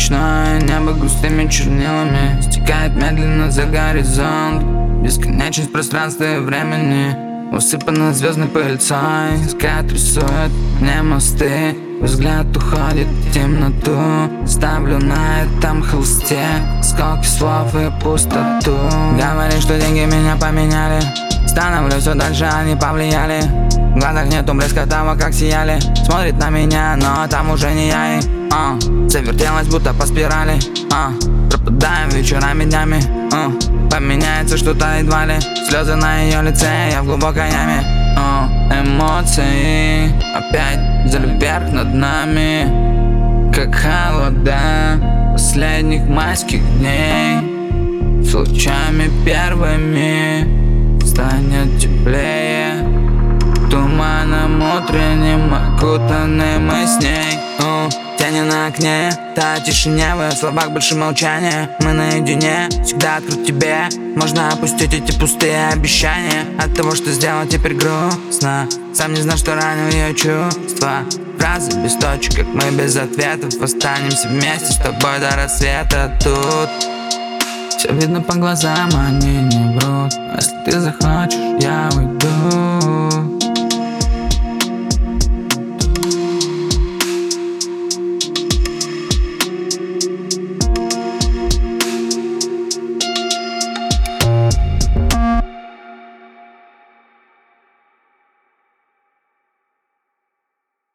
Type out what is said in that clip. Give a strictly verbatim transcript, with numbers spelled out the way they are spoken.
Ночное небо густыми чернилами стекает медленно за горизонт. Бесконечность пространства и времени усыпана звездной пыльцой. Взгляд рисует мне мосты, взгляд уходит в темноту. Ставлю на этом холсте сколько слов и пустоту. Говоришь, что деньги меня поменяли, становлюсь все дальше, они повлияли. В глазах нету блеска того, как сияли. Смотрит на меня, но там уже не я и а, завертелась будто по спирали. а, Пропадаем вечерами, днями. а, Поменяется что-то едва ли. Слезы на ее лице, я в глубокой яме. а, Эмоции опять взяли вверх над нами, как холода последних майских дней. С лучами первыми станет теплее, туманом утренним окутаны мы с ней. У, Тени на окне, та тишине, в ее словах больше молчания. Мы наедине, всегда открыт тебе. Можно опустить эти пустые обещания. От того, что сделал, теперь грустно. Сам не знал, что ранил ее чувства. Фразы без точек, как мы без ответов. Останемся вместе с тобой до рассвета тут. Все видно по глазам, они не врут. Если ты захочешь, я уйду.